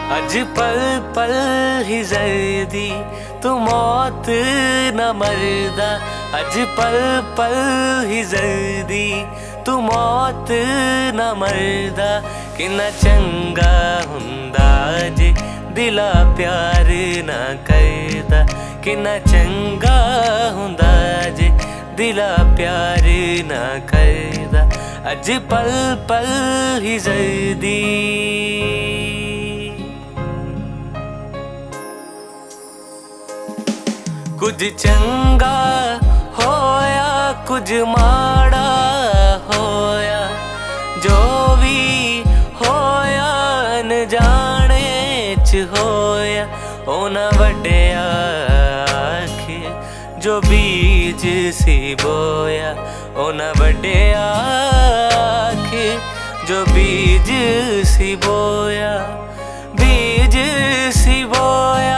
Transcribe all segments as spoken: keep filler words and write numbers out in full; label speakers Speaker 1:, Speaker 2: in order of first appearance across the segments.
Speaker 1: अज पल पल ही जर्दी तू मौत न मरदा। अज पल पल ही जर्दी तू मौत न मरदा। किन्ना चंगा हुंदा जे दिला प्यार ना करदा। किन्ना चंगा हुंदा जे दिला प्यार ना करदा। अज पल पल ही जर्दी कुछ चंगा होया कुछ माड़ा होया। जो भी होया अनजाने च होया। ओना वड्डिया आखे जो बीज सी बोया। ओना वड्डिया आखे जो बीज सी बोया। बीज सी बोया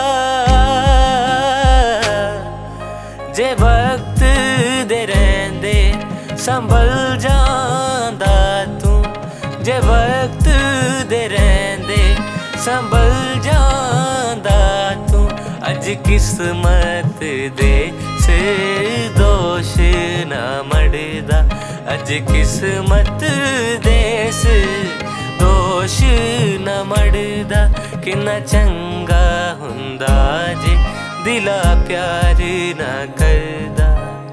Speaker 1: जे वक्त दे रहिंदे संभल जांदा तू। जे वक्त दे रहिंदे संभल जांदा तू। अज किस्मत दे सिर दोष ना मड़दा। अज किस्मत दे सिर दोष ना मड़दा। किन्ना चंगा हुंदा जे दिला प्यार ना करदा।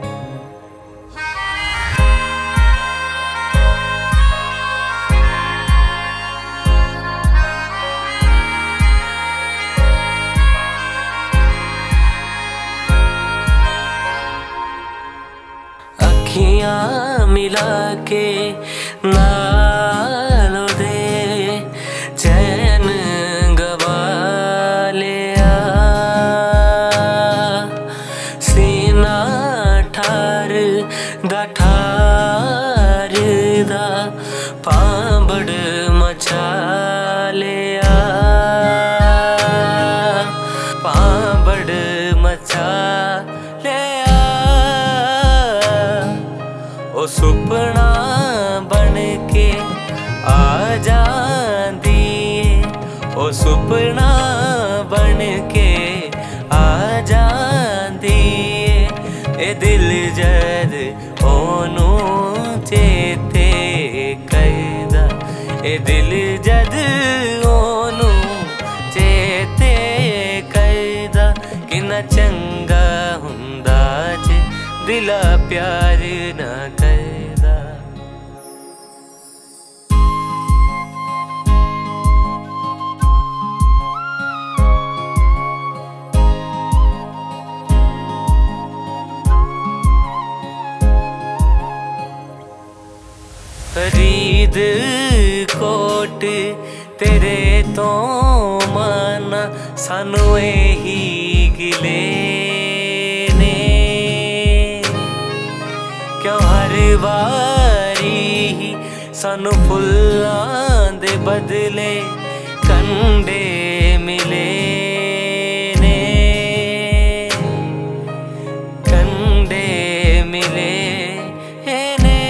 Speaker 1: अखियां मिला के नालों दे चैन गवा लिया। सीना ठार दा ठार दा पांबड़ मचा लिया। पांबड़ मचा लिया ओ सुपना बन के आ जांदी। ओ सुपना बन के आ जांदी। ए दिल जद ओनू चेते करदा। ए दिल जद ओनू चेते करदा। किन्ना चंगा हुंदा जे दिला प्यार ना करदा। फरीद कोट तेरे तो माना सानू एही गिले ने। क्यों हर वारी सानू फुल्लां दे बदले कंडे मिले ने। कंडे मिले ने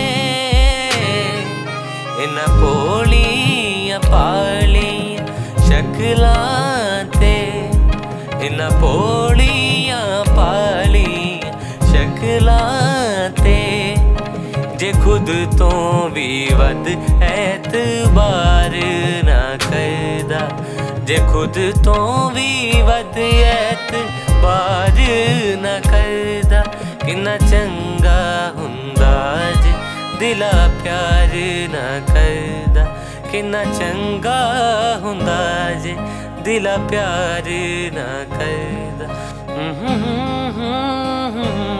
Speaker 1: इन्हां भोलियां भालियां शक्लां ते। इन्हां भोलियां भालियां शक्लां ते। जे खुद तो भी वध एतबार ना करदा। जे खुद तो भी वध एतबार ना करदा। किन्ना चंगा हुंदा जे दिला प्यार ना करदा। किन्ना चंगा हुंदा जे दिला प्यार ना करदा।